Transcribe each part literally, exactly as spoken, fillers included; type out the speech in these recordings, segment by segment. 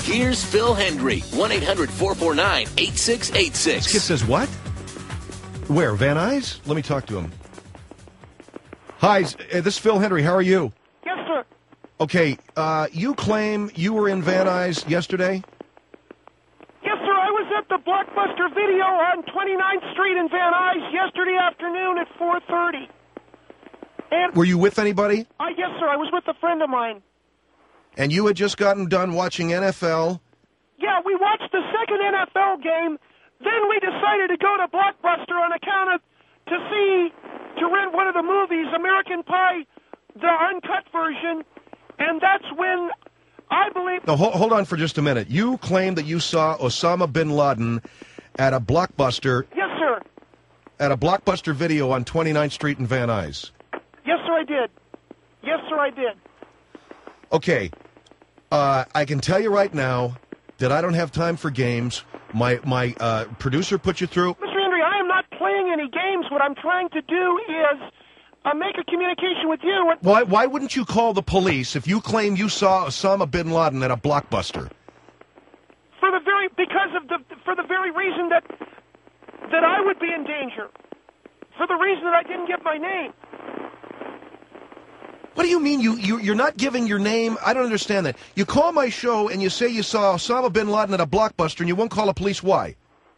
Here's Phil Hendry, one eight hundred four four nine eight six eight six. This kid says what? Where, Van Nuys? Let me talk to him. Hi, uh, this is Phil Hendry. How are you? Yes, sir. Okay, uh, you claim you were in Van Nuys yesterday? Yes, sir. I was at the Blockbuster Video on twenty-ninth Street in Van Nuys yesterday afternoon at four thirty. And Were you with anybody? Uh, yes, sir. I was with a friend of mine. And you had just gotten done watching N F L? Yeah, we watched the second N F L game. Then we decided to go to Blockbuster on account of to see to rent one of the movies, American Pie, the uncut version, and that's when I believe. No, hold, hold on for just a minute. You claim that you saw Osama bin Laden at a Blockbuster. Yes, sir. At a Blockbuster Video on twenty-ninth Street in Van Nuys. Yes, sir, I did. Yes, sir, I did. Okay, uh, I can tell you right now that I don't have time for games. My my uh, producer put you through. Mister Henry, I am not playing any games. What I'm trying to do is uh, make a communication with you. What... Why why wouldn't you call the police if you claim you saw Osama bin Laden at a Blockbuster? For the very because of the for the very reason that that I would be in danger. For the reason that I didn't give my name. What do you mean you, you, you're not giving your name? I don't understand that. You call my show and you say you saw Osama bin Laden at a Blockbuster and you won't call the police. Why?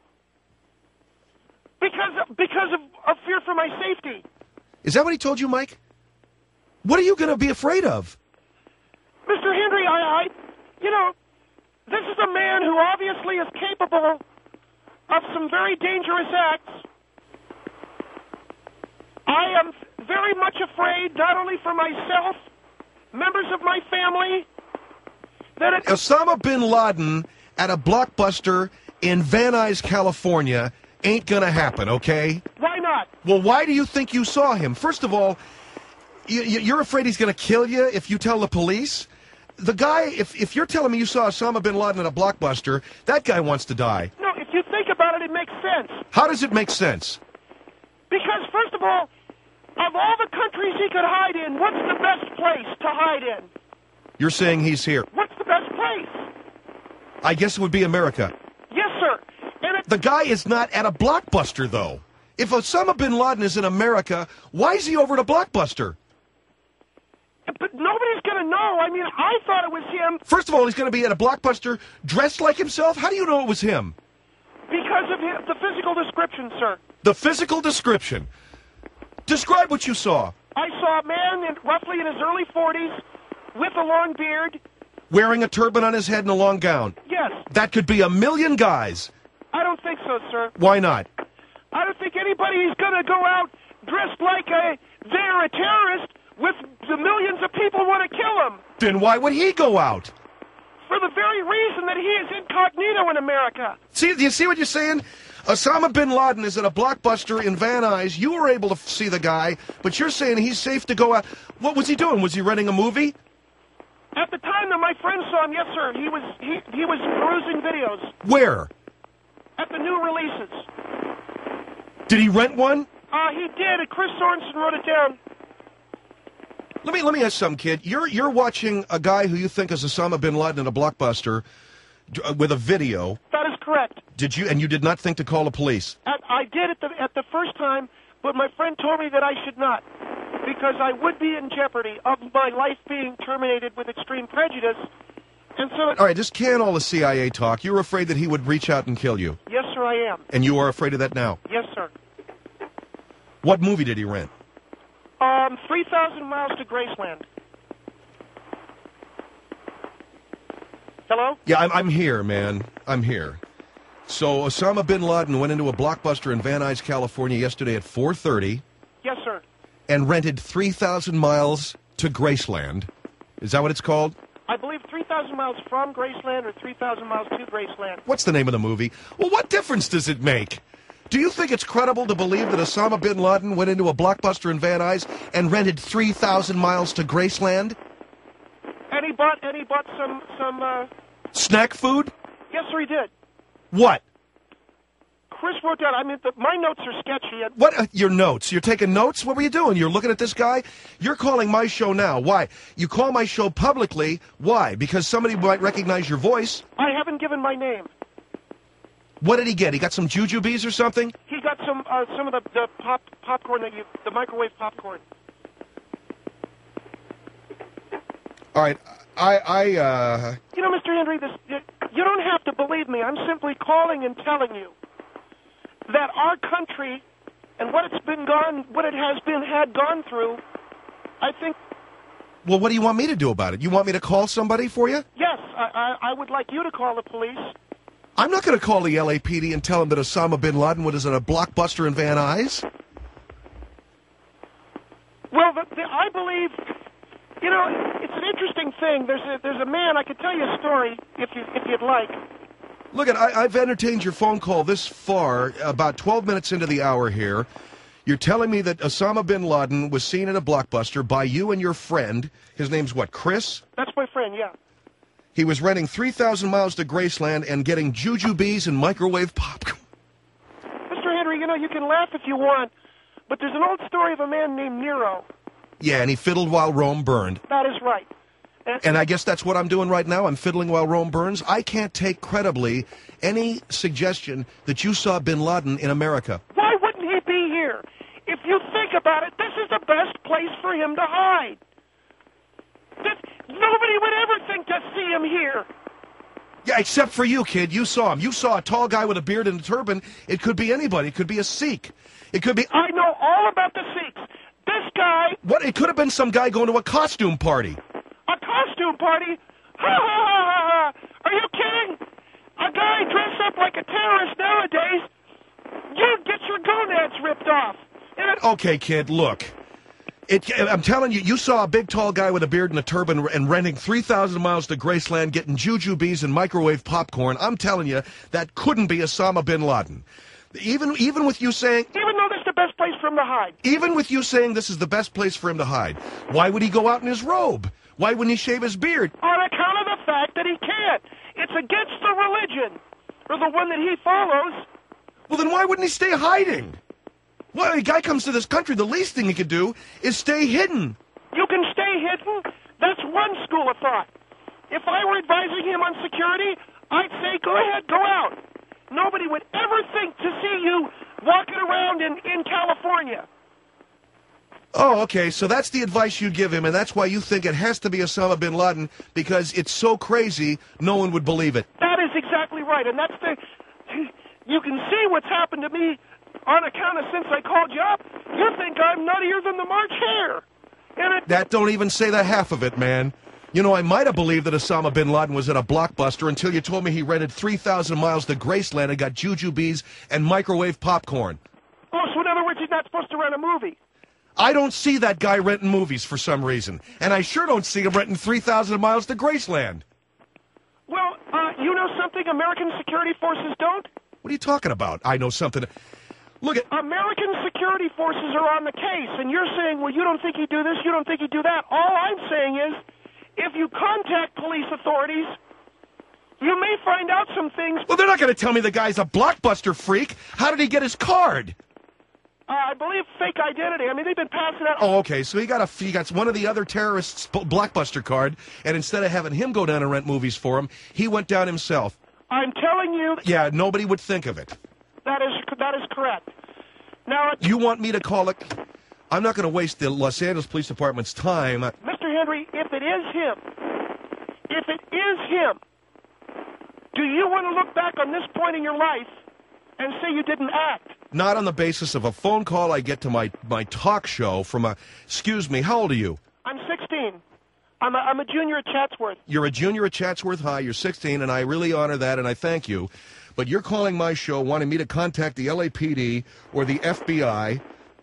Because, because of, of fear for my safety. Is that what he told you, Mike? What are you going to be afraid of? Mister Henry, I, I, you know, this is a man who obviously is capable of some very dangerous acts. I am very much afraid, not only for myself, members of my family, that it... Osama bin Laden at a Blockbuster in Van Nuys, California ain't gonna happen, okay? Why not? Well, why do you think you saw him? First of all, you, you're afraid he's gonna kill you if you tell the police? The guy, if, if you're telling me you saw Osama bin Laden at a Blockbuster, that guy wants to die. No, if you think about it, it makes sense. How does it make sense? Because, first of all, of all the countries he could hide in, what's the best place to hide in? You're saying he's here. What's the best place? I guess it would be America. Yes, sir. And it, The guy is not at a Blockbuster, though. If Osama bin Laden is in America, why is he over at a Blockbuster? but nobody's going to know. I mean, I thought it was him First of all, he's going to be at a Blockbuster dressed like himself? How do you know it was him? because of his, the physical description, sir. The physical description. Describe what you saw. I saw a man in, roughly in his early forties with a long beard. Wearing a turban on his head and a long gown. Yes. That could be a million guys. I don't think so, sir. Why not? I don't think anybody is going to go out dressed like a they're a terrorist with the millions of people want to kill him. Then why would he go out? For the very reason that he is incognito in America. See, do you see what you're saying? Osama bin Laden is at a Blockbuster in Van Nuys. You were able to f- see the guy, but you're saying he's safe to go out. What was he doing? Was he renting a movie? At the time that my friend saw him, yes, sir, he was he, he was perusing videos Where? at the new releases. Did he rent one? Uh, he did, and Chris Sorensen wrote it down. Let me let me ask some kid. You're you're watching a guy who you think is Osama bin Laden in a Blockbuster uh, with a video. That is correct. Did you? And you did not think to call the police? At, I did at the at the first time, but my friend told me that I should not, because I would be in jeopardy of my life being terminated with extreme prejudice. And so, All right, just can all the C I A talk. You're afraid that he would reach out and kill you, yes, sir, I am. and you are afraid of that now. Yes, sir. What movie did he rent? Um, three thousand miles to Graceland. Hello? Yeah, I'm, I'm here, man. I'm here. So Osama bin Laden went into a Blockbuster in Van Nuys, California yesterday at four thirty Yes, sir. and rented three thousand miles to Graceland. Is that what it's called? I believe three thousand miles from Graceland or three thousand miles to Graceland. What's the name of the movie? Well, what difference does it make? Do you think it's credible to believe that Osama bin Laden went into a Blockbuster in Van Nuys and rented three thousand miles to Graceland? And he bought and he bought some some. Uh, Snack food? yes, sir, he did. What? Chris wrote down. I mean, the, my notes are sketchy. What? Uh, your notes? You're taking notes? What were you doing? You're looking at this guy? You're calling my show now. Why? You call my show publicly. Why? Because somebody might recognize your voice. I haven't given my name. What did he get? He got some jujubes or something? He got some uh, some of the, the pop popcorn that you the microwave popcorn. All right, I I uh. You know, Mister Henry, this you don't have to believe me. I'm simply calling and telling you that our country and what it's been gone, what it has been had gone through. I think. Well, what do you want me to do about it? You want me to call somebody for you? Yes, I I, I would like you to call the police. I'm not going to call the L A P D and tell them that Osama bin Laden was at a Blockbuster in Van Nuys. Well, the, the, I believe, you know, it's an interesting thing. There's a, there's a man, I could tell you a story if, you, if you'd like. Look, at, I, I've entertained your phone call this far, about twelve minutes into the hour here. You're telling me that Osama bin Laden was seen at a Blockbuster by you and your friend. His name's what, Chris? That's my friend, yeah. He was renting three thousand miles to Graceland and getting jujubes and microwave popcorn. Mister Henry, you know, you can laugh if you want, but there's an old story of a man named Nero. Yeah, and he fiddled while Rome burned. That is right. And, and I guess that's what I'm doing right now. I'm fiddling while Rome burns. I can't take credibly any suggestion that you saw bin Laden in America. Why wouldn't he be here? If you think about it, this is the best place for him to hide. This, nobody would ever think to see him here. Yeah, except for you, kid. You saw him. You saw a tall guy with a beard and a turban. It could be anybody. It could be a Sikh. It could be... I know all about the Sikhs. This guy... What? It could have been some guy going to a costume party. A costume party? Ha ha ha ha ha! Are you kidding? A guy dressed up like a terrorist nowadays, you'd get your gonads ripped off. And it... Okay, kid, look. It, I'm telling you, you saw a big, tall guy with a beard and a turban and renting three thousand miles to Graceland, getting jujubes and microwave popcorn. I'm telling you, that couldn't be Osama bin Laden. Even, even with you saying... Even though this is the best place for him to hide. Even with you saying this is the best place for him to hide. Why would he go out in his robe? Why wouldn't he shave his beard? On account of the fact that he can't. It's against the religion, or the one that he follows. Well, then why wouldn't he stay hiding? Well, a guy comes to this country, the least thing he could do is stay hidden. You can stay hidden? That's one school of thought. If I were advising him on security, I'd say, go ahead, go out. Nobody would ever think to see you walking around in, in California. Oh, okay, so that's the advice you'd give him, and that's why you think it has to be Osama bin Laden, because it's so crazy, no one would believe it. That is exactly right, and that's the... You can see what's happened to me on account of since I called you up. You think I'm nuttier than the March Hare. And it... That don't even say the half of it, man. You know, I might have believed that Osama bin Laden was at a Blockbuster until you told me he rented three thousand miles to Graceland and got jujubes and microwave popcorn. Oh, so in other words, he's not supposed to rent a movie. I don't see that guy renting movies for some reason. And I sure don't see him renting three thousand miles to Graceland. Well, uh, you know something American security forces don't? What are you talking about? I know something. Look at... American security forces are on the case, and you're saying, well, you don't think he'd do this, you don't think he'd do that. All I'm saying is, if you contact police authorities, you may find out some things. Well, they're not going to tell me the guy's a Blockbuster freak. How did he get his card? Uh, I believe fake identity. I mean, they've been passing out. Oh, okay. So he got a he got one of the other terrorists' Blockbuster card, and instead of having him go down and rent movies for him, he went down himself. I'm telling you. Yeah, nobody would think of it. That is that is correct. Now, you want me to call it? I'm not going to waste the Los Angeles Police Department's time. Mister Henry, if it is him, if it is him, do you want to look back on this point in your life and say you didn't act? Not on the basis of a phone call I get to my, my talk show from a... Excuse me, how old are you? I'm sixteen. I'm a, I'm a junior at Chatsworth. You're a junior at Chatsworth High. You're sixteen, and I really honor that, and I thank you. But you're calling my show wanting me to contact the L A P D or the F B I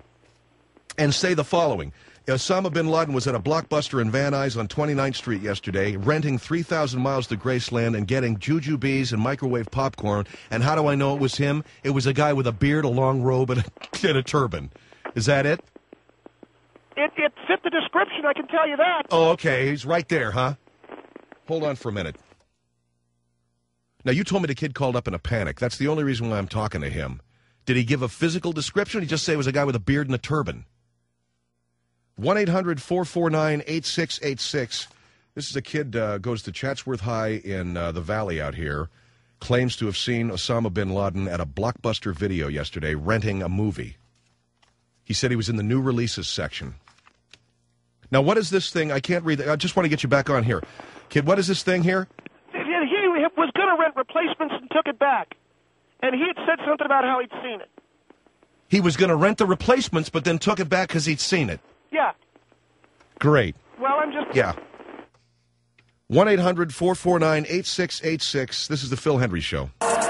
and say the following. Osama bin Laden was at a Blockbuster in Van Nuys on twenty-ninth Street yesterday, renting three thousand miles to Graceland and getting jujubes and microwave popcorn. And how do I know it was him? It was a guy with a beard, a long robe, and a, and a turban. Is that it? It it fit the description, I can tell you that. Oh, okay. He's right there, huh? Hold on for a minute. Now, you told me the kid called up in a panic. That's the only reason why I'm talking to him. Did he give a physical description? Or did he just say it was a guy with a beard and a turban? one eight hundred four four nine eight six eight six. This is a kid uh, goes to Chatsworth High in uh, the Valley out here. Claims to have seen Osama bin Laden at a Blockbuster Video yesterday renting a movie. He said he was in the new releases section. Now, what is this thing? I can't read. I just want to get you back on here. Kid, what is this thing here? He was going to rent replacements and took it back. And he had said something about how he'd seen it. He was going to rent the replacements, but then took it back because he'd seen it. Yeah. Great. Well, I'm just... Yeah. one eight hundred four four nine eight six eight six. This is the Phil Hendry Show.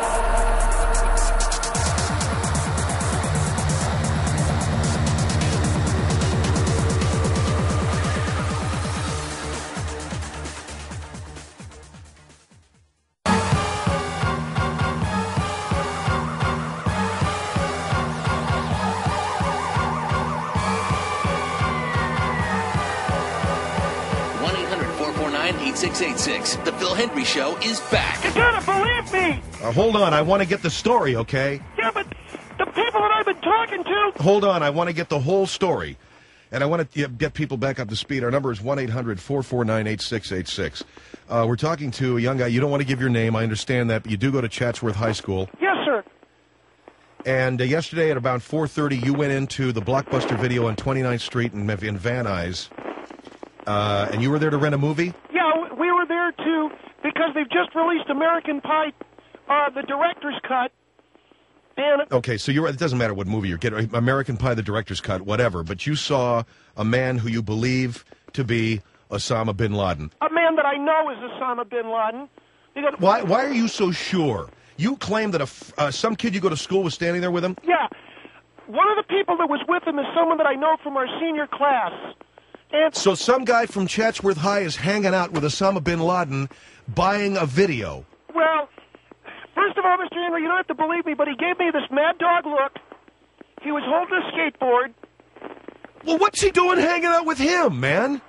eight six eight six. The Phil Hendry Show is back. You gotta believe me! Uh, hold on, I want to get the story, okay? Yeah, but the people that I've been talking to... Hold on, I want to get the whole story. And I want to get people back up to speed. Our number is one eight hundred four four nine eight six eight six. Uh, we're talking to a young guy. You don't want to give your name, I understand that, but you do go to Chatsworth High School. Yes, sir. And uh, yesterday at about four thirty, you went into the Blockbuster Video on twenty-ninth Street in, in Van Nuys. Uh, and you were there to rent a movie? Yeah, we were there too because they've just released American Pie, uh, the director's cut. And okay, so you're, it doesn't matter what movie you're getting, American Pie, the director's cut, whatever, but you saw a man who you believe to be Osama bin Laden. A man that I know is Osama bin Laden. Because, why, why are you so sure? You claim that a, uh, some kid you go to school was standing there with him? Yeah. One of the people that was with him is someone that I know from our senior class. And so some guy from Chatsworth High is hanging out with Osama bin Laden buying a video. Well, first of all, Mister Henry, you don't have to believe me, but he gave me this mad dog look. He was holding a skateboard. Well, what's he doing hanging out with him, man?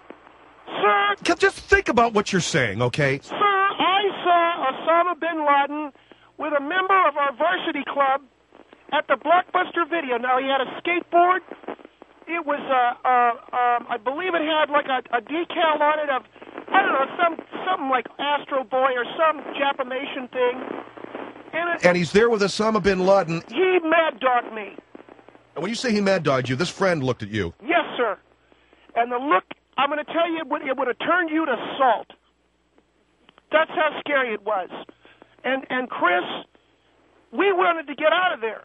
Sir... Just think about what you're saying, okay? Sir, I saw Osama bin Laden with a member of our varsity club at the Blockbuster Video. Now, he had a skateboard. It was, uh, uh, um, I believe it had like a, a decal on it of, I don't know, some something like Astro Boy or some Japamation thing. And, it, and he's there with Osama bin Laden. He mad dogged me. And when you say he mad dogged you, this friend looked at you. Yes, sir. And the look, I'm going to tell you, it would, it would have turned you to salt. That's how scary it was. And and Chris, we wanted to get out of there.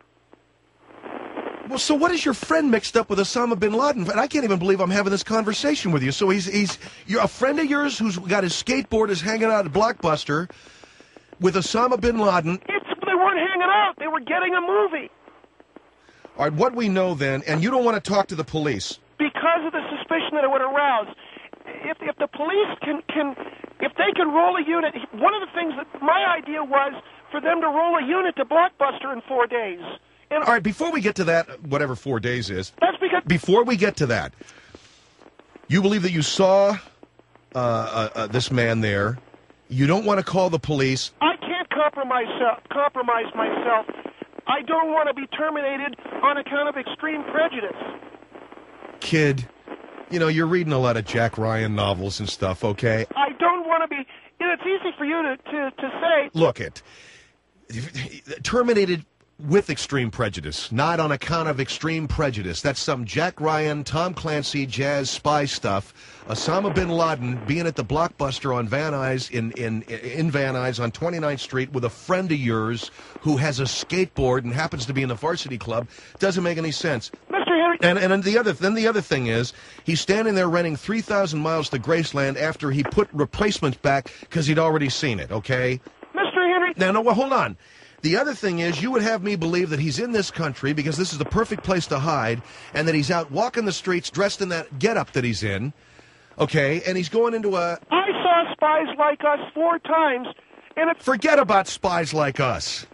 Well, so what is your friend mixed up with Osama bin Laden? And I can't even believe I'm having this conversation with you. So he's he's you're a friend of yours who's got his skateboard is hanging out at Blockbuster with Osama bin Laden. It's, they weren't hanging out. They were getting a movie. All right, what we know then, and you don't want to talk to the police. Because of the suspicion that it would arouse. If, if the police can, can, if they can roll a unit, one of the things that my idea was for them to roll a unit to Blockbuster in four days. And all right, before we get to that, whatever four days is, that's because before we get to that, you believe that you saw uh, uh, uh, this man there. You don't want to call the police. I can't compromise, uh, compromise myself. I don't want to be terminated on account of extreme prejudice. Kid, you know, you're reading a lot of Jack Ryan novels and stuff, okay? I don't want to be... You know, it's easy for you to, to, to say... Look, it... Terminated with extreme prejudice, not on account of extreme prejudice. That's some Jack Ryan, Tom Clancy, jazz spy stuff. Osama bin Laden being at the Blockbuster on Van Nuys, in, in, in Van Nuys on twenty-ninth Street with a friend of yours who has a skateboard and happens to be in the varsity club doesn't make any sense. Mister Henry... And, and the other, then the other thing is, he's standing there renting three thousand miles to Graceland after he put replacements back because he'd already seen it, okay? Mister Henry... Now, no, well, hold on. The other thing is, you would have me believe that he's in this country because this is the perfect place to hide, and that he's out walking the streets dressed in that getup that he's in, okay, and he's going into a... I saw Spies Like Us four times, and it... Forget about Spies Like Us.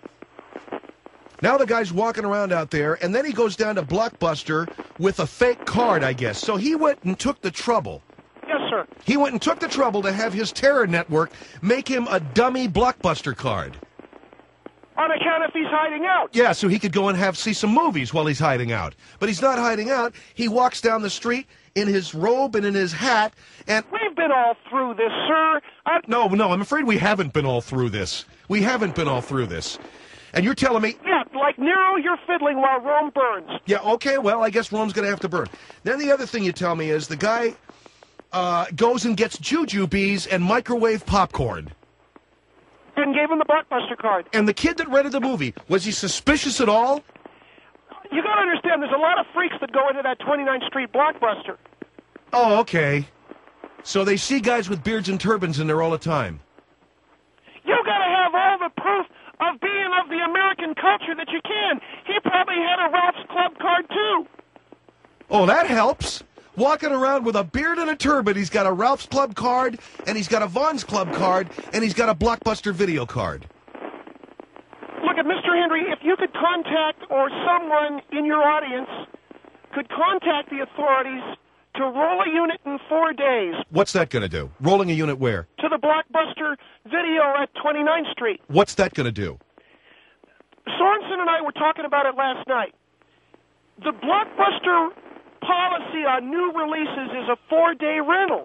Now the guy's walking around out there, and then he goes down to Blockbuster with a fake card, I guess. So he went and took the trouble. Yes, sir. He went and took the trouble to have his terror network make him a dummy Blockbuster card. on account if he's hiding out. Yeah, so he could go and have see some movies while he's hiding out. But he's not hiding out. He walks down the street in his robe and in his hat, and... We've been all through this, sir. I... No, no, I'm afraid we haven't been all through this. We haven't been all through this. And you're telling me... Yeah, like Nero, you're fiddling while Rome burns. Yeah, okay, well, I guess Rome's going to have to burn. Then the other thing you tell me is the guy uh, goes and gets jujubes and microwave popcorn. And gave him the Blockbuster card. And the kid that rented the movie, was he suspicious at all? You got to understand, there's a lot of freaks that go into that twenty-ninth Street Blockbuster. Oh, okay. So they see guys with beards and turbans in there all the time. You got to have all the proof of being of the American culture that you can. He probably had a Ralph's Club card, too. Oh, that helps. Walking around with a beard and a turban, he's got a Ralph's Club card, and he's got a Vaughn's Club card, and he's got a Blockbuster video card. Look at Mister Henry, if you could contact, or someone in your audience could contact the authorities to roll a unit in four days. What's that going to do? Rolling a unit where? To the Blockbuster video at twenty-ninth Street. What's that going to do? Sorensen and I were talking about it last night. The Blockbuster policy on new releases is a four-day rental.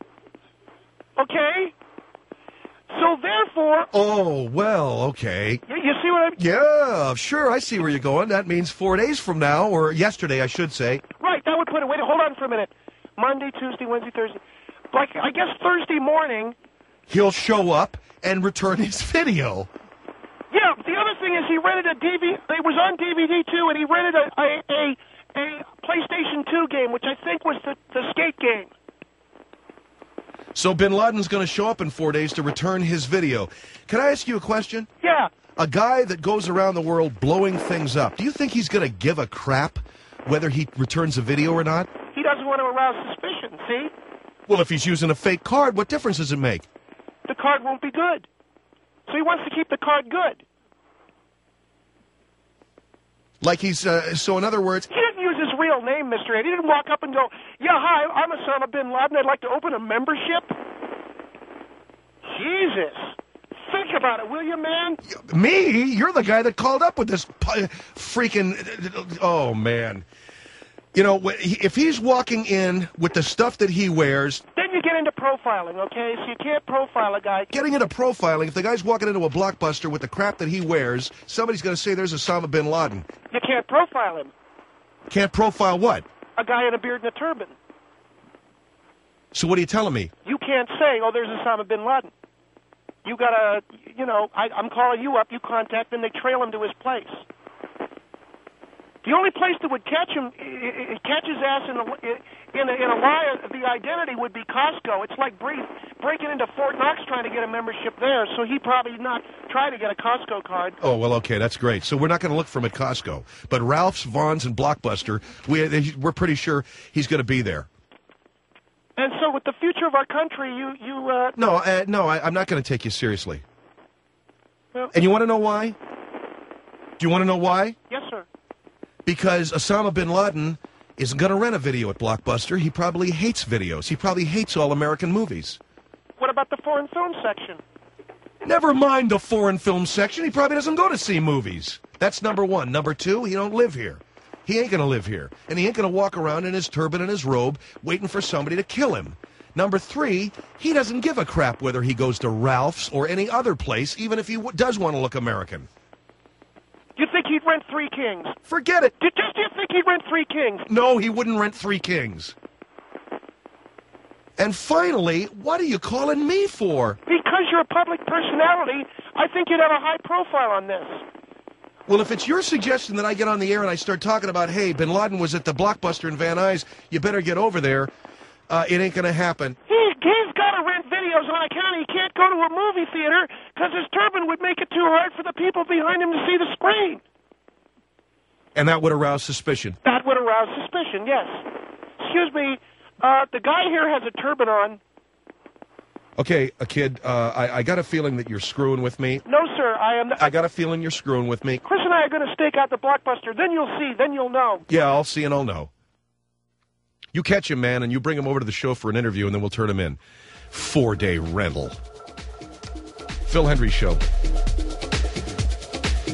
Okay? So therefore... Oh, well, okay. You, you see what I'm... Yeah, sure, I see where you're going. That means four days from now, or yesterday, I should say. Right, that would put it... Wait, hold on for a minute. Monday, Tuesday, Wednesday, Thursday. Like, I guess Thursday morning... He'll show up and return his video. Yeah, the other thing is he rented a D V D... It was on D V D, too, and he rented a, a, a, a PlayStation two game, which I think was the, the skate game. So Bin Laden's going to show up in four days to return his video. Can I ask you a question? Yeah. A guy that goes around the world blowing things up, do you think he's going to give a crap whether he returns a video or not? He doesn't want to arouse suspicion, see? Well, if he's using a fake card, what difference does it make? The card won't be good. So he wants to keep the card good. Like he's, uh, so in other words... He didn't use his real name, Mister Ed. He didn't walk up and go, yeah, hi, I'm Osama bin Laden. I'd like to open a membership. Jesus. Think about it, will you, man? Me? You're the guy that called up with this freaking... Oh, man. You know, if he's walking in with the stuff that he wears... Then you get into profiling, okay? So you can't profile a guy. Getting into profiling, if the guy's walking into a Blockbuster with the crap that he wears, somebody's going to say there's Osama bin Laden. You can't profile him. Can't profile what? A guy in a beard and a turban. So what are you telling me? You can't say, oh, there's Osama bin Laden. You got to, you know, I, I'm calling you up, you contact him, they trail him to his place. The only place that would catch him, catch his ass in a, in a, in a lie of the identity would be Costco. It's like break, breaking into Fort Knox trying to get a membership there, so he probably not try to get a Costco card. Oh, well, okay, that's great. So we're not going to look for him at Costco. But Ralph's, Vaughn's, and Blockbuster, we, we're pretty sure he's going to be there. And so with the future of our country, you... you uh... No, uh, no, I, I'm not going to take you seriously. Well, and you want to know why? Do you want to know why? Yes, sir. Because Osama bin Laden isn't going to rent a video at Blockbuster. He probably hates videos. He probably hates all American movies. What about the foreign film section? Never mind the foreign film section. He probably doesn't go to see movies. That's number one. Number two, he don't live here. He ain't going to live here. And he ain't going to walk around in his turban and his robe waiting for somebody to kill him. Number three, he doesn't give a crap whether he goes to Ralph's or any other place, even if he w- does want to look American. You think he'd rent Three Kings? Forget it. Do, do, do you think he'd rent Three Kings? No, he wouldn't rent Three Kings. And finally, what are you calling me for? Because you're a public personality, I think you'd have a high profile on this. Well, if it's your suggestion that I get on the air and I start talking about, hey, bin Laden was at the Blockbuster in Van Nuys, you better get over there, uh, it ain't going to happen. He, he's got to rent videos on account he can't go to a movie theater because his turban would make it too hard for the people behind him to see the screen. And that would arouse suspicion. That would arouse suspicion, yes. Excuse me, uh, the guy here has a turban on. Okay, a kid, uh, I, I got a feeling that you're screwing with me. No, sir, I am... I got a feeling you're screwing with me. Chris and I are going to stake out the Blockbuster. Then you'll see. Then you'll know. Yeah, I'll see and I'll know. You catch him, man, and you bring him over to the show for an interview, and then we'll turn him in. Four-day rental. Phil Hendrie Show.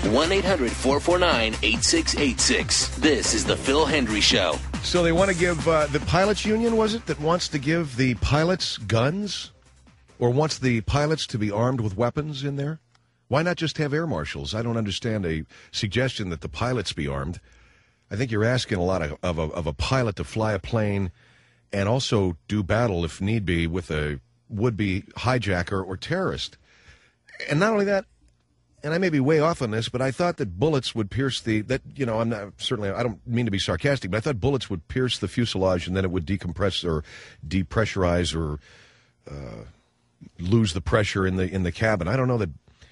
one eight hundred four four nine eight six eight six. This is the Phil Hendry Show. So they want to give, uh, the pilots union, was it, that wants to give the pilots guns? Or wants the pilots to be armed with weapons in there? Why not just have air marshals? I don't understand a suggestion that the pilots be armed. I think you're asking a lot of, of, a, of a pilot to fly a plane and also do battle, if need be, with a would-be hijacker or terrorist. And not only that, and I may be way off on this, but I thought that bullets would pierce the, that, you know, I'm not, certainly, I don't mean to be sarcastic, but I thought bullets would pierce the fuselage and then it would decompress or depressurize or uh, lose the pressure in the in the cabin. I don't know that,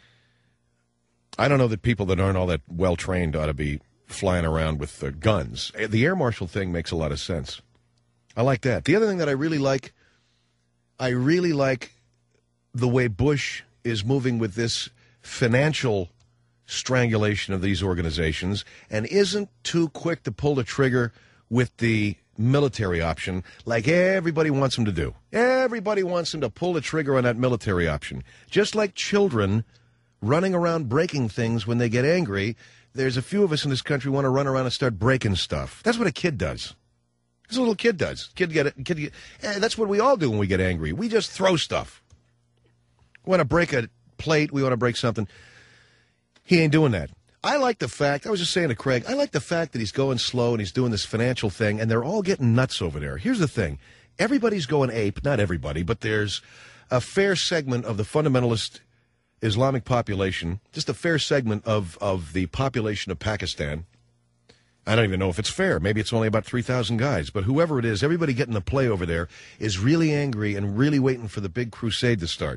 I don't know that people that aren't all that well-trained ought to be flying around with uh, guns. The air marshal thing makes a lot of sense. I like that. The other thing that I really like, I really like the way Bush is moving with this financial strangulation of these organizations and isn't too quick to pull the trigger with the military option like everybody wants him to do. Everybody wants him to pull the trigger on that military option. Just like children running around breaking things when they get angry, there's a few of us in this country want to run around and start breaking stuff. That's what a kid does. That's what a little kid does. Kid get it. Kid get, eh, that's what we all do when we get angry. We just throw stuff. We want to break a plate, we want to break something. He ain't doing that. I like the fact, I was just saying to Craig, I like the fact that he's going slow and he's doing this financial thing, and they're all getting nuts over there. Here's the thing. Everybody's going ape, not everybody, but there's a fair segment of the fundamentalist Islamic population, just a fair segment of, of the population of Pakistan. I don't even know if it's fair. Maybe it's only about three thousand guys, but whoever it is, everybody getting the play over there is really angry and really waiting for the big crusade to start.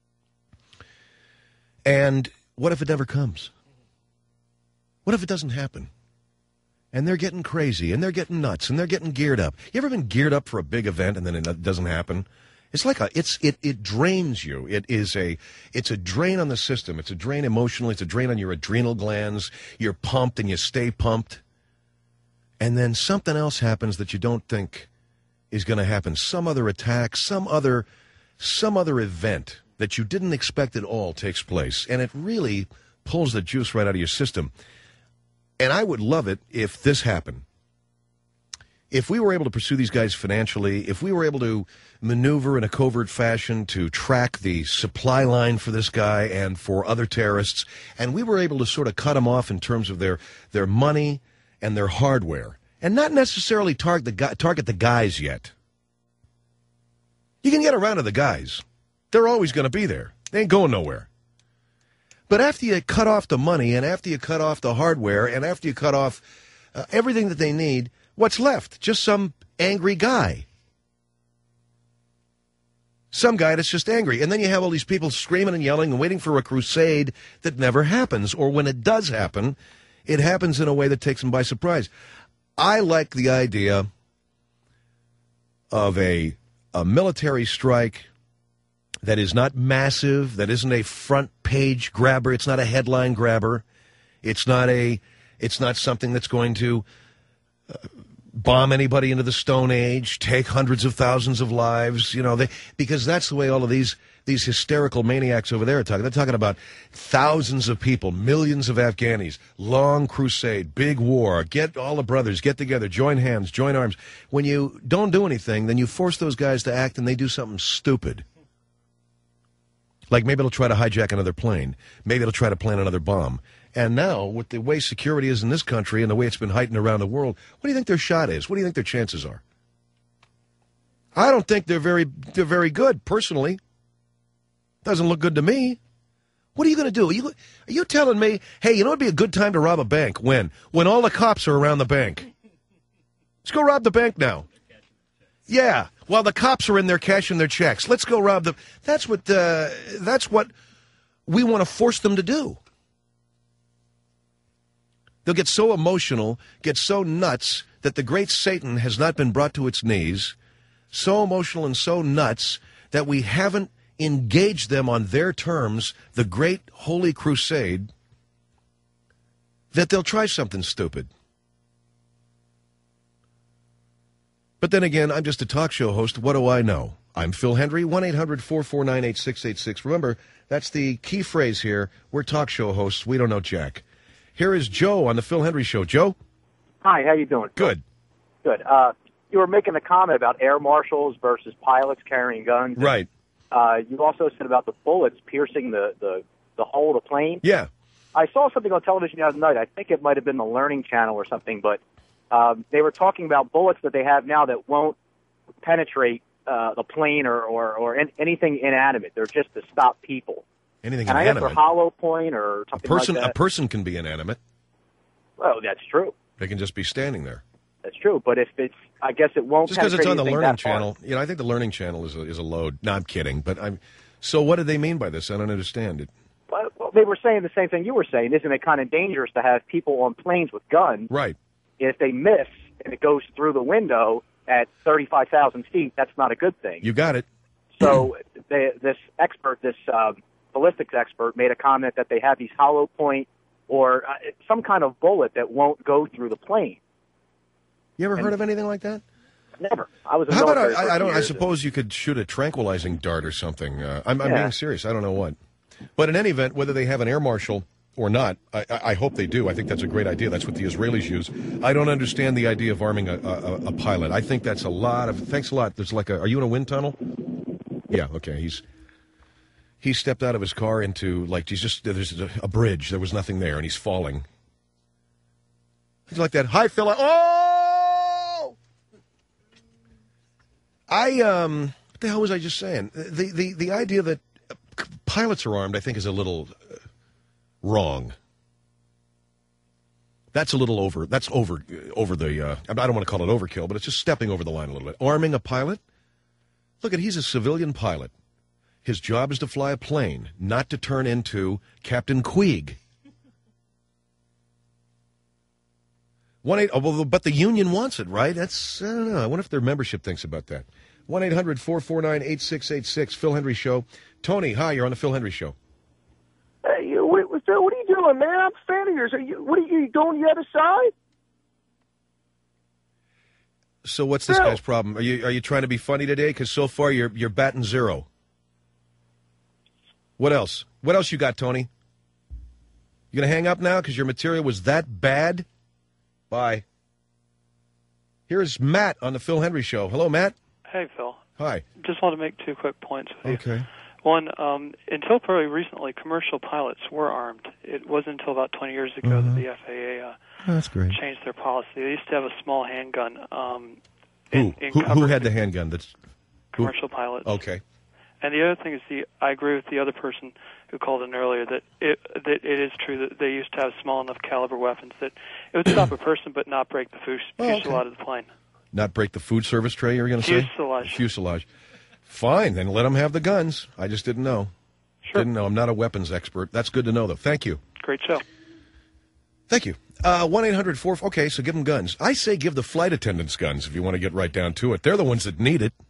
And what if it never comes? What if it doesn't happen? And they're getting crazy, and they're getting nuts, and they're getting geared up. You ever been geared up for a big event and then it doesn't happen? It's like a, it's it it drains you. It is a it's a drain on the system. It's a drain emotionally. It's a drain on your adrenal glands. You're pumped and you stay pumped. And then something else happens that you don't think is going to happen. Some other attack, some other some other event that you didn't expect at all takes place, and it really pulls the juice right out of your system. And I would love it if this happened. If we were able to pursue these guys financially, if we were able to maneuver in a covert fashion to track the supply line for this guy and for other terrorists, and we were able to sort of cut them off in terms of their, their money and their hardware, and not necessarily target the, target the guys yet. You can get around to the guys. They're always going to be there. They ain't going nowhere. But after you cut off the money, and after you cut off the hardware, and after you cut off uh, everything that they need, what's left? Just some angry guy. Some guy that's just angry. And then you have all these people screaming and yelling and waiting for a crusade that never happens. Or when it does happen, it happens in a way that takes them by surprise. I like the idea of a, a military strike that is not massive, that isn't a front page grabber, it's not a headline grabber, it's not a, it's not something that's going to uh, bomb anybody into the Stone Age, take hundreds of thousands of lives, you know, they, because that's the way all of these these hysterical maniacs over there are talking. They're talking about thousands of people, millions of Afghanis, long crusade, big war, get all the brothers, get together, join hands, join arms. When you don't do anything, then you force those guys to act and they do something stupid. Like maybe they'll try to hijack another plane. Maybe they'll try to plant another bomb. And now, with the way security is in this country and the way it's been heightened around the world, what do you think their shot is? What do you think their chances are? I don't think they're very they're very good, personally. Doesn't look good to me. What are you going to do? Are you, are you telling me, hey, you know what would be a good time to rob a bank? When? When all the cops are around the bank. Let's go rob the bank now. Yeah, while the cops are in there cashing their checks. Let's go rob them. That's what, uh, that's what we want to force them to do. They'll get so emotional, get so nuts, that the great Satan has not been brought to its knees, so emotional and so nuts that we haven't engaged them on their terms, the great holy crusade, that they'll try something stupid. But then again, I'm just a talk show host. What do I know? I'm Phil Hendry, one eight hundred four four nine eight six eight six. Remember, that's the key phrase here. We're talk show hosts. We don't know jack. Here is Joe on the Phil Hendry Show. Joe? Hi, how you doing? Good. Good. Uh, you were making a comment about air marshals versus pilots carrying guns. Right. Uh, you also said about the bullets piercing the, the, the hull of the plane. Yeah. I saw something on television the other night. I think it might have been the Learning Channel or something, but um, they were talking about bullets that they have now that won't penetrate uh, the plane or, or, or in, anything inanimate. They're just to stop people. Anything and inanimate. I guess for hollow point or A something person, like that. a person can be inanimate. Well, that's true. They can just be standing there. That's true. But if it's, I guess it won't. Just because it's on the penetrate Learning anything that far. Channel, you know, I think the Learning Channel is a, is a load. No, I'm kidding. But I'm. So what did they mean by this? I don't understand it. Well, well, they were saying the same thing you were saying. Isn't it kind of dangerous to have people on planes with guns? Right. If they miss and it goes through the window at thirty-five thousand feet, that's not a good thing. You got it. So they, this expert, this um, ballistics expert, made a comment that they have these hollow point or uh, some kind of bullet that won't go through the plane. You ever And- heard of anything like that? Never. I was. A How about military I, for I a don't? few I years. suppose you could shoot a tranquilizing dart or something. Uh, I'm, I'm Yeah. being serious. I don't know what. But in any event, whether they have an air marshal or not, I, I I hope they do. I think that's a great idea. That's what the Israelis use. I don't understand the idea of arming a, a, a pilot. I think that's a lot of. Thanks a lot. There's like a. Are you in a wind tunnel? Yeah. Okay. He's. He stepped out of his car into like he's just there's a, a bridge. There was nothing there, and he's falling. He's like that. Hi, Phil. Oh. I um, what the hell was I just saying? The the the idea that pilots are armed, I think, is a little uh, wrong. That's a little over. That's over over the. Uh, I don't want to call it overkill, but it's just stepping over the line a little bit. Arming a pilot. Look at he's a civilian pilot. His job is to fly a plane, not to turn into Captain Queeg. One eight. Oh, well, but the union wants it, right? That's I don't know. I wonder if their membership thinks about that. One eight hundred four four nine eight six eight six. Phil Hendry Show. Tony, hi. You're on the Phil Hendry Show. Hey, you, what, what what are you doing, man? I'm a fan of yours. Are you, what are you doing the other side? So what's this Phil. guy's problem? Are you are you trying to be funny today? Because so far you're you're batting zero. What else? What else you got, Tony? You gonna hang up now because your material was that bad? Bye. Here's Matt on the Phil Hendry Show. Hello, Matt. Hey, Phil. Hi. Just want to make two quick points with you. Okay. One, um, until very recently, commercial pilots were armed. It wasn't until about twenty years ago Mhm. that the F A A uh, Oh, that's great. changed their policy. They used to have a small handgun. Um, Who in, in who, who covered had the handgun? That's who- commercial pilots. Okay. And the other thing is, the I agree with the other person who called in earlier that it that it is true that they used to have small enough caliber weapons that it would stop a person but not break the fus- Oh, okay. fuselage of the plane. Not break the food service tray, you were going to say? Fuselage. Fuselage. Fine, then let them have the guns. I just didn't know. Sure. Didn't know. I'm not a weapons expert. That's good to know, though. Thank you. Great show. Thank you. Uh, one eight hundred four Okay, so give them guns. I say give the flight attendants guns if you want to get right down to it. They're the ones that need it.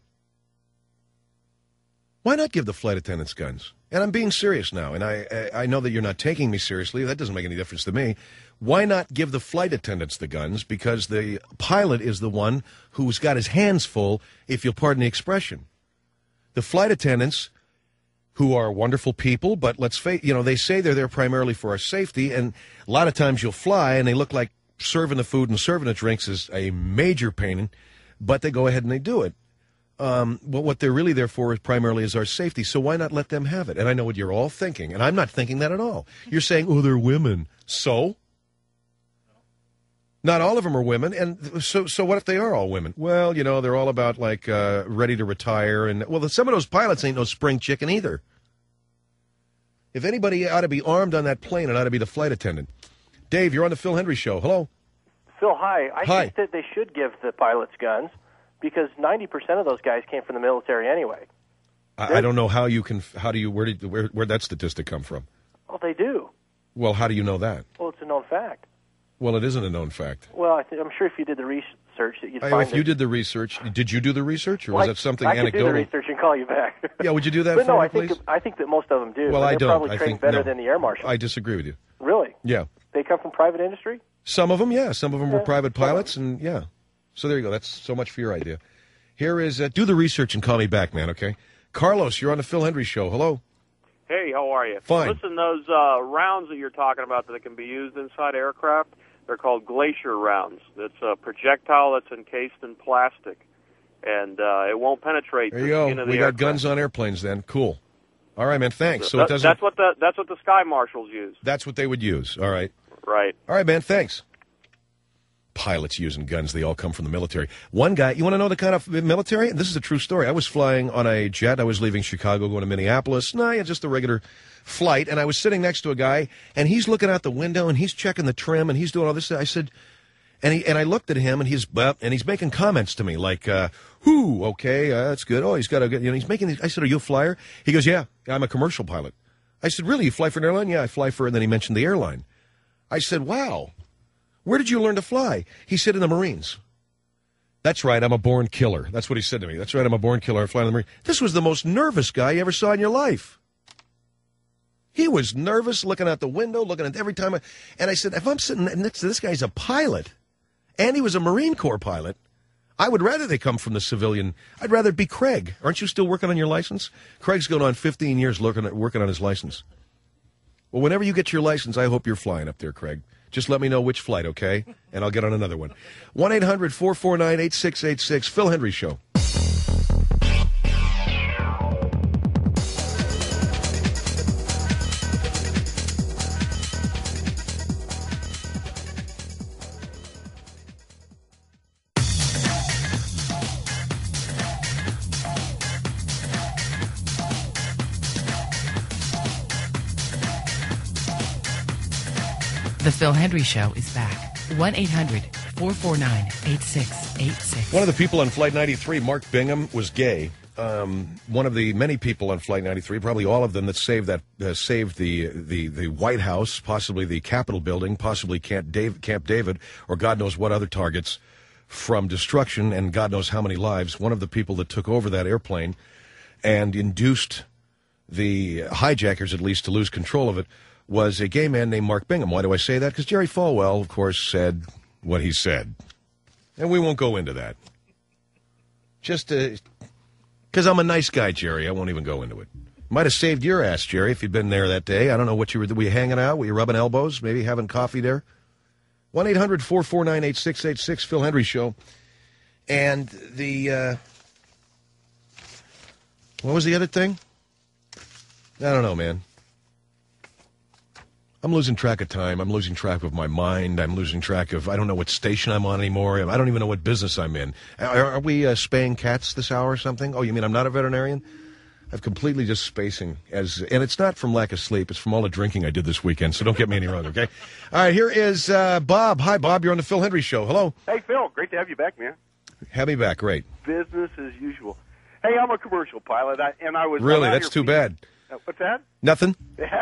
Why not give the flight attendants guns? And I'm being serious now, and I, I I know that you're not taking me seriously. That doesn't make any difference to me. Why not give the flight attendants the guns? Because the pilot is the one who's got his hands full, if you'll pardon the expression. The flight attendants, who are wonderful people, but let's face, you know, they say they're there primarily for our safety, and a lot of times you'll fly and they look like serving the food and serving the drinks is a major pain, but they go ahead and they do it. Um, well, what they're really there for is primarily is our safety, so why not let them have it? And I know what you're all thinking, and I'm not thinking that at all. You're saying, oh, they're women. So? Not all of them are women, and so so what if they are all women? Well, you know, they're all about, like, uh, ready to retire, and, well, some of those pilots ain't no spring chicken either. If anybody ought to be armed on that plane, it ought to be the flight attendant. Dave, you're on the Phil Hendry Show. Hello? Phil, hi. I Hi. think that they should give the pilots guns because ninety percent of those guys came from the military anyway. I, I don't know how you can, how do you, where did, where, where'd that statistic come from? Well, they do. Well, how do you know that? Well, it's a known fact. Well, it isn't a known fact. Well, I th- I'm sure if you did the research that you'd I, find if you it. did the research, did you do the research, or was Well, that something I anecdotal? I could do the research and call you back. Yeah, would you do that but for no, me, I think please? that, I think that most of them do. Well, but I they're don't. probably I trained think better no. than the air marshals. I disagree with you. Really? Yeah. They come from private industry? Some of them, yeah. Some of them were Yeah. private pilots, and yeah. So there you go. That's so much for your idea. Here is, uh, do the research and call me back, man, okay? Carlos, you're on the Phil Hendry Show. Hello. Hey, how are you? Fine. Listen, those uh, rounds that you're talking about that can be used inside aircraft, they're called glacier rounds. It's a projectile that's encased in plastic, and uh, it won't penetrate There the you skin go. of the We got aircraft. guns on airplanes then. Cool. All right, man, thanks. So That- it doesn't... That's what the that's what the Sky Marshals use. That's what they would use. All right. Right. All right, man, thanks. Pilots using guns, they all come from the military. One guy, you want to know the kind of military? This is a true story. I was flying on a jet. I was leaving Chicago, going to Minneapolis. No, yeah, just a regular flight. And I was sitting next to a guy, and he's looking out the window, and he's checking the trim, and he's doing all this. I said, and he and I looked at him, and he's well, and he's making comments to me like, uh, "Whoo, okay, uh, that's good. Oh, he's got a good." You know, he's making. These, I said, "Are you a flyer?" He goes, "Yeah, I'm a commercial pilot." I said, "Really? You fly for an airline?" "Yeah, I fly for." And then he mentioned the airline. I said, "Wow. Where did you learn to fly?" He said, "In the Marines." That's right, I'm a born killer. That's what he said to me. That's right, I'm a born killer. I fly in the Marines. This was the most nervous guy you ever saw in your life. He was nervous, looking out the window, looking at every time. I, and I said, if I'm sitting next to this guy's a pilot, and he was a Marine Corps pilot, I would rather they come from the civilian. I'd rather it be Craig. Aren't you still working on your license? Craig's going on fifteen years looking at, working on his license. Well, whenever you get your license, I hope you're flying up there, Craig. Just let me know which flight, okay? And I'll get on another one. one eight hundred four four nine eight six eight six, Phil Hendry Show. The Phil Hendry Show is back. one eight hundred four four nine eight six eight six. One of the people on Flight ninety-three, Mark Bingham, was gay. Um, one of the many people on Flight ninety-three, probably all of them that saved that uh, saved the, the the White House, possibly the Capitol building, possibly Camp David, Camp David, or God knows what other targets from destruction, and God knows how many lives. One of the people that took over that airplane and induced the hijackers, at least, to lose control of it, was a gay man named Mark Bingham. Why do I say that? Because Jerry Falwell, of course, said what he said. And we won't go into that. Just because I'm a nice guy, Jerry, I won't even go into it. Might have saved your ass, Jerry, if you'd been there that day. I don't know what you were, were you hanging out? Were you rubbing elbows? Maybe having coffee there? one eight hundred four four nine eight six eight six, Phil Hendry Show. And the, uh, what was the other thing? I don't know, man. I'm losing track of time. I'm losing track of my mind. I'm losing track of, I don't know what station I'm on anymore. I don't even know what business I'm in. Are, are we uh, spaying cats this hour or something? Oh, you mean I'm not a veterinarian? I'm completely just spacing. as, And it's not from lack of sleep. It's from all the drinking I did this weekend, so don't get me any wrong, okay? All right, here is uh, Bob. Hi, Bob. You're on the Phil Hendry Show. Hello. Hey, Phil. Great to have you back, man. Have me back. Great. Business as usual. Hey, I'm a commercial pilot, I, and I was... Really? That's too bad. Uh, what's that? Nothing?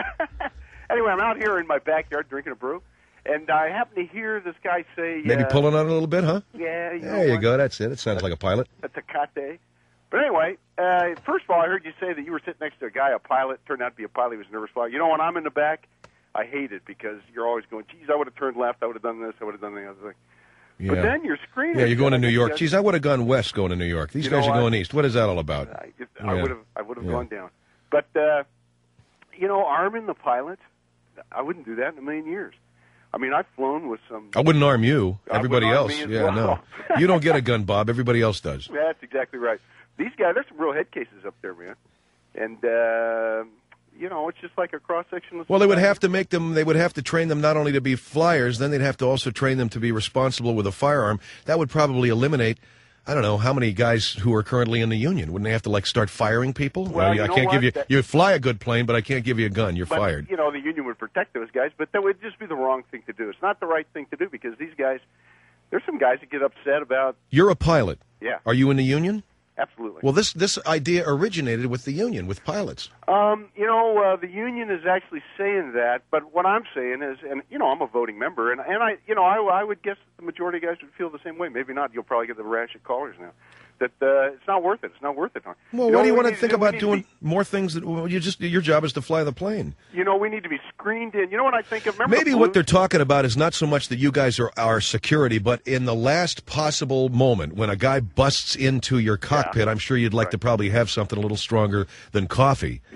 Anyway, I'm out here in my backyard drinking a brew, and I happen to hear this guy say... Maybe uh, pulling on it a little bit, huh? Yeah. You know there you what? go. That's it. It sounds like a pilot. A Tecate. But anyway, uh, first of all, I heard you say that you were sitting next to a guy, a pilot. Turned out to be a pilot. He was a nervous flyer. You know, when I'm in the back, I hate it because you're always going, geez, I would have turned left. I would have done this. I would have done the other thing. Yeah. But then you're screening. Yeah, you're going to New York. Guys, Geez, I would have gone west going to New York. These You guys know are what? going east. What is that all about? I, if, Yeah. I would have. I would have Yeah. gone down. But uh, you know, arming the pilot, I wouldn't do that in a million years. I mean, I've flown with some. I wouldn't arm you. I Everybody wouldn't arm else. me as Yeah, well. no. You don't get a gun, Bob. Everybody else does. That's exactly right. These guys, there's some real head cases up there, man. And uh, you know, it's just like a cross section. Well, they would have to make them, they would have to train them not only to be flyers, then they'd have to also train them to be responsible with a firearm. That would probably eliminate, I don't know, how many guys who are currently in the union. Wouldn't they have to, like, start firing people? Well, you I know can't what? give you, That- you fly a good plane, but I can't give you a gun. You're But, fired. You know, the union would protect those guys, but that would just be the wrong thing to do. It's not the right thing to do because these guys, there's some guys that get upset about. You're a pilot. Yeah. Are you in the union? Absolutely. Well, this this idea originated with the union, with pilots. Um, you know, uh, the union is actually saying that, but what I'm saying is, and you know, I'm a voting member, and and I, you know, I, I would guess that the majority of guys would feel the same way. Maybe not. You'll probably get the rash of callers now. That uh, it's not worth it. It's not worth it. Well, you why know, do you we want to need think do? We about need to doing be- more things that well, you just your job is to fly the plane? You know, we need to be screened in. You know what I think of? Remember Maybe the what they're Blues? talking about is not so much that you guys are our security, but in the last possible moment when a guy busts into your cockpit, I'm sure you'd like Right. to probably have something a little stronger than coffee. Yeah,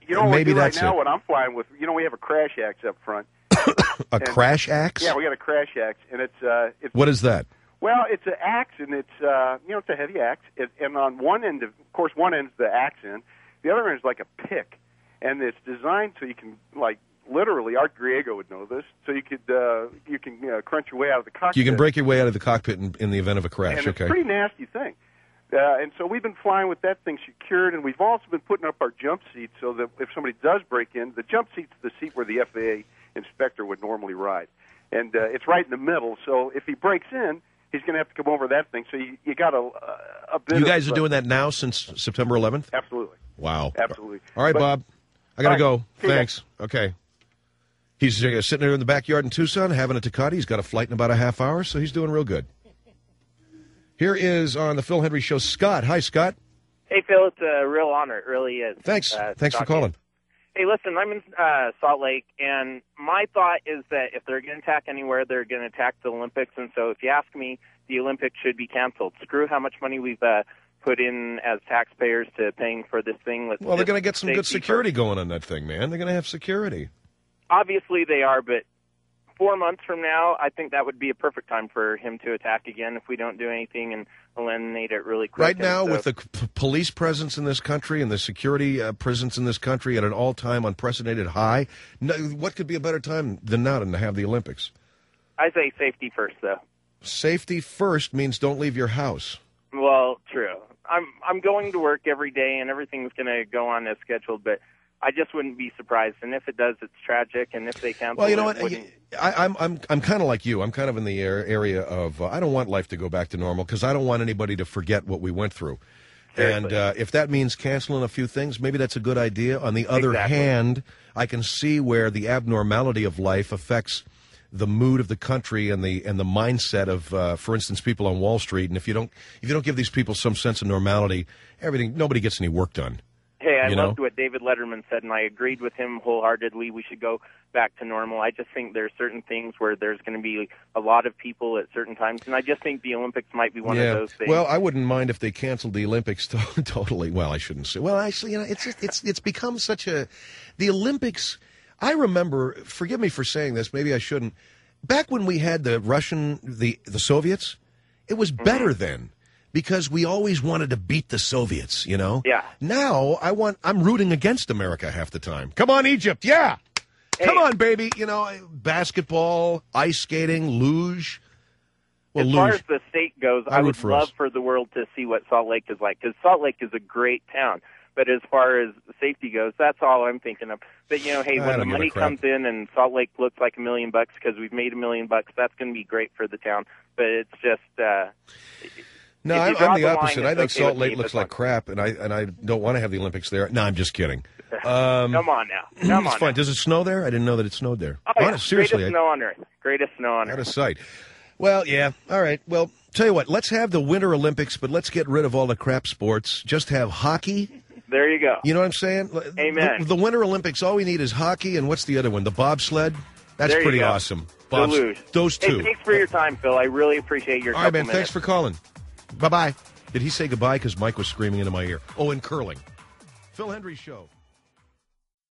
you know what maybe we do right that's now? it. What I'm flying with, you know, we have a crash axe up front. A And- crash axe? Yeah, we got a crash axe, and it's uh, it's What is that? well, it's an axe, and it's uh, you know, it's a heavy axe, it, and on one end, of, of course, one end's the axe end, the other end is like a pick, and it's designed so you can like literally. Art Griego would know this, so you could uh, you can uh, crunch your way out of the cockpit. You can break your way out of the cockpit in, in the event of a crash. And it's okay. a pretty nasty thing. Uh, and so we've been flying with that thing secured, and we've also been putting up our jump seats so that if somebody does break in, the jump seat's the seat where the F A A inspector would normally ride. And uh, it's right in the middle, so if he breaks in, he's going to have to come over that thing. So you, you got a, a bit You of, guys are uh, doing that now since September eleventh? Absolutely. Wow. Absolutely. All right, But- Bob. I got to All go. right. See you Thanks. Okay. He's uh, sitting there in the backyard in Tucson having a Tecate. He's got a flight in about a half hour, so he's doing real good. Here is on the Phil Hendry Show, Scott. Hi, Scott. Hey, Phil, it's a real honor. It really is. Thanks. Uh, Thanks for talking to you. calling. Hey, listen, I'm in uh, Salt Lake, and my thought is that if they're going to attack anywhere, they're going to attack the Olympics. And so if you ask me, the Olympics should be canceled. Screw how much money we've uh, put in as taxpayers to paying for this thing. Let's Well, they're just going to get some good safety security first. going on that thing, man. They're going to have security. Obviously, they are, but four months from now, I think that would be a perfect time for him to attack again if we don't do anything and eliminate it really quick. Right And now, so- with the p- police presence in this country and the security uh, presence in this country at an all-time unprecedented high, no, what could be a better time than now to have the Olympics? I say safety first, though. Safety first means don't leave your house. Well, true. I'm I'm going to work every day, and everything's going to go on as scheduled. But I just wouldn't be surprised. And if it does, it's tragic. And if they cancel, Well, you know it, what? wouldn't- I, I'm I'm I'm kind of like you. I'm kind of in the air, area of uh, I don't want life to go back to normal because I don't want anybody to forget what we went through. And uh, if that means canceling a few things, maybe that's a good idea. On the other Exactly. hand, I can see where the abnormality of life affects the mood of the country and the and the mindset of, uh, for instance, people on Wall Street. And if you don't if you don't give these people some sense of normality, everything nobody gets any work done. Hey, I you loved know? what David Letterman said, and I agreed with him wholeheartedly. We should go back to normal. I just think there's certain things where there's going to be a lot of people at certain times, and I just think the Olympics might be one yeah. of those things. Well, I wouldn't mind if they canceled the Olympics to- totally. Well, I shouldn't say. Well, actually, you know, it's just, it's it's become such a the Olympics. I remember. Forgive me for saying this. Maybe I shouldn't. Back when we had the Russian, the the Soviets, it was better Mm-hmm. then because we always wanted to beat the Soviets. You know. Yeah. Now I want. I'm rooting against America half the time. Come on, Egypt. Yeah. Come Hey. on, baby. You know, basketball, ice skating, luge. Well, as far luge. as the state goes, I I, root would for love us. for the world to see what Salt Lake is like, because Salt Lake is a great town. But as far as safety goes, that's all I'm thinking of. But, you know, hey, I when don't the give a money crap. comes in and Salt Lake looks like a million bucks because we've made a million bucks, that's going to be great for the town. But it's just... Uh, No, if you I'm, draw I'm the the line, opposite. I it's think okay Salt with Lake me, looks but like crap, and I and I don't want to have the Olympics there. No, I'm just kidding. Um, Come on now. Come it's on fine. now. Does it snow there? I didn't know that it snowed there. Oh, yeah. Honest, seriously, Greatest I- snow on Earth. Greatest snow on out Earth. of sight. Well, yeah. All right. Well, tell you what. Let's have the Winter Olympics, but let's get rid of all the crap sports. Just have hockey. There you go. You know what I'm saying? Amen. The, the Winter Olympics. All we need is hockey, and what's the other one? The bobsled. That's There you pretty go. awesome. The Bobs- luge. Those two. Hey, thanks for your time, Phil. I really appreciate your All right, couple man. minutes. Thanks for calling. Bye bye. Did he say goodbye? Because Mike was screaming into my ear. Oh, and curling. Phil Hendry Show.